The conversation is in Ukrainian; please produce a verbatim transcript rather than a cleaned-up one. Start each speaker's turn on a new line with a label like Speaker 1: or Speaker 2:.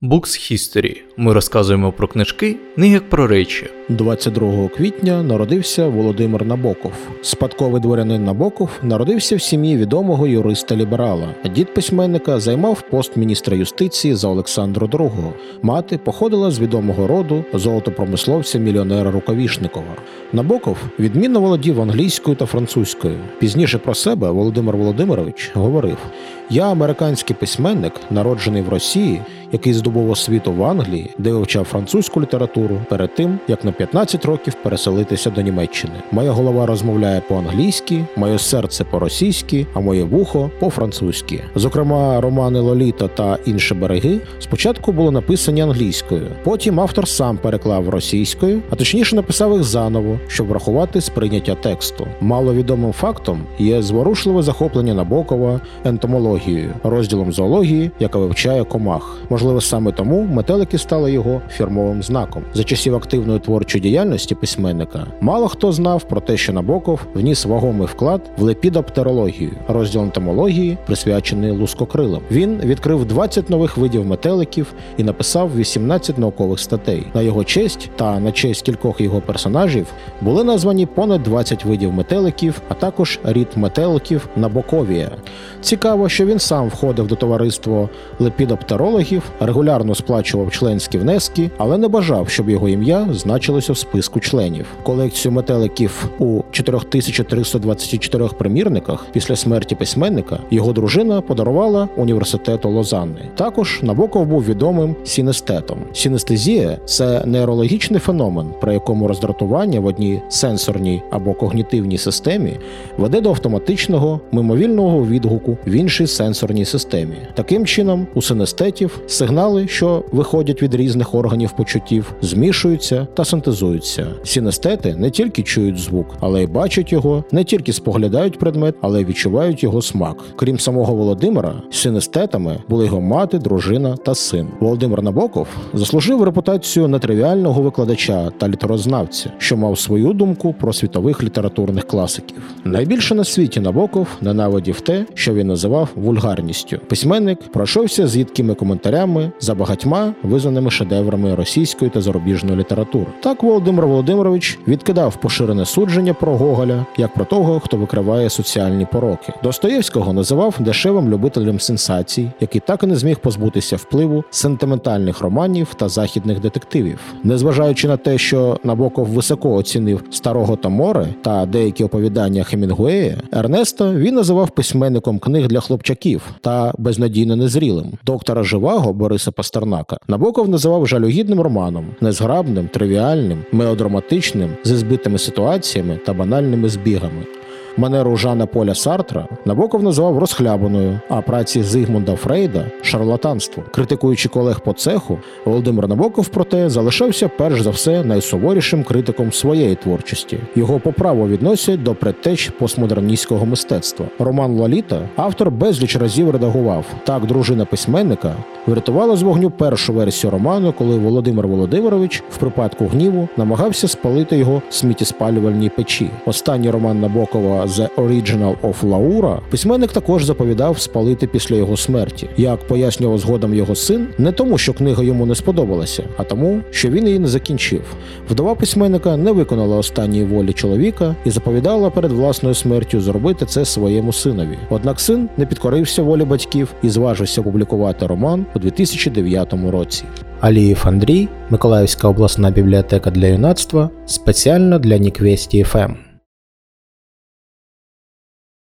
Speaker 1: Books History. Ми розказуємо про книжки, не як про речі.
Speaker 2: двадцять другого квітня народився Володимир Набоков. Спадковий дворянин Набоков народився в сім'ї відомого юриста-ліберала. Дід письменника займав пост міністра юстиції за Олександра другого. Мати походила з відомого роду золотопромисловця-мільйонера Рукавішникова. Набоков відмінно володів англійською та французькою. Пізніше про себе Володимир Володимирович говорив: «Я американський письменник, народжений в Росії, який здобув освіту в Англії, де вивчав французьку літературу перед тим, як на п'ятнадцять років переселитися до Німеччини. Моя голова розмовляє по-англійськи, моє серце по-російськи, а моє вухо по-французьки». Зокрема, романи «Лоліта» та «Інші береги» спочатку були написані англійською, потім автор сам переклав російською, а точніше написав їх заново, щоб врахувати сприйняття тексту. Маловідомим фактом є зворушливе захоплення Набокова ентомологією, розділом зоології, яка вивчає комах. Можливо, саме тому метелики стали його фірмовим знаком. За часів активної творчої діяльності письменника мало хто знав про те, що Набоков вніс вагомий вклад в лепідоптерологію, розділ ентомології, присвячений лускокрилам. Він відкрив двадцять нових видів метеликів і написав вісімнадцять наукових статей. На його честь та на честь кількох його персонажів були названі понад двадцять видів метеликів, а також рід метеликів Набоковія. Цікаво, що він сам входив до товариства лепідоптерологів, регулярно сплачував членські внески, але не бажав, щоб його ім'я значилося в списку членів. Колекцію метеликів у чотири тисячі триста двадцять чотири примірниках після смерті письменника його дружина подарувала університету Лозанни. Також Набоков був відомим синестетом. Синестезія – це нейрологічний феномен, при якому роздратування в одній сенсорній або когнітивній системі веде до автоматичного мимовільного відгуку в іншій сенсорній системі. Таким чином, у синестетів сигнали, що виходять від різних органів почуттів, змішуються та синтезуються. Синестети не тільки чують звук, але й бачать його, не тільки споглядають предмет, але й відчувають його смак. Крім самого Володимира, синестетами були його мати, дружина та син. Володимир Набоков заслужив репутацію нетривіального викладача та літерознавця, що мав свою думку про світових літературних класиків. Найбільше на світі Набоков ненавидів те, що він називав вульгарністю. Письменник пройшовся з їдкими коментарями за багатьма визнаними шедеврами російської та зарубіжної літератури. Так Володимир Володимирович відкидав поширене судження про Гоголя як про того, хто викриває соціальні пороки. Достоєвського називав дешевим любителем сенсацій, який так і не зміг позбутися впливу сентиментальних романів та західних детективів. Незважаючи на те, що Набоков високо оцінив «Старого Таморе» та деякі оповідання Хемінгуея, Ернеста він називав письменником книг для хлопчаків та безнадійно незрілим. Доктора Живаго Бориса Пастернака Набоков називав жалюгідним романом, незграбним, тривіальним, мелодраматичним, зі збитими ситуаціями та банальними збігами. Манеру Жана Поля Сартра Набоков називав розхлябаною, а праці Зигмунда Фрейда – шарлатанство. Критикуючи колег по цеху, Володимир Набоков, проте, залишався перш за все найсуворішим критиком своєї творчості. Його по праву відносять до предтеч постмодерністського мистецтва. Роман «Лоліта» автор безліч разів редагував. Так, дружина письменника врятувала з вогню першу версію роману, коли Володимир Володимирович в припадку гніву намагався спалити його в сміттєспалювальній печі. Останній роман Набокова «The Original of Laura» письменник також заповідав спалити після його смерті. Як пояснював згодом його син, не тому, що книга йому не сподобалася, а тому, що він її не закінчив. Вдова письменника не виконала останньої волі чоловіка і заповідала перед власною смертю зробити це своєму синові. Однак син не підкорився волі батьків і зважився опублікувати роман у дві тисячі дев'ятому році.
Speaker 3: Алієв Андрій, Миколаївська обласна бібліотека для юнацтва, спеціально для Ніквесті еф ем.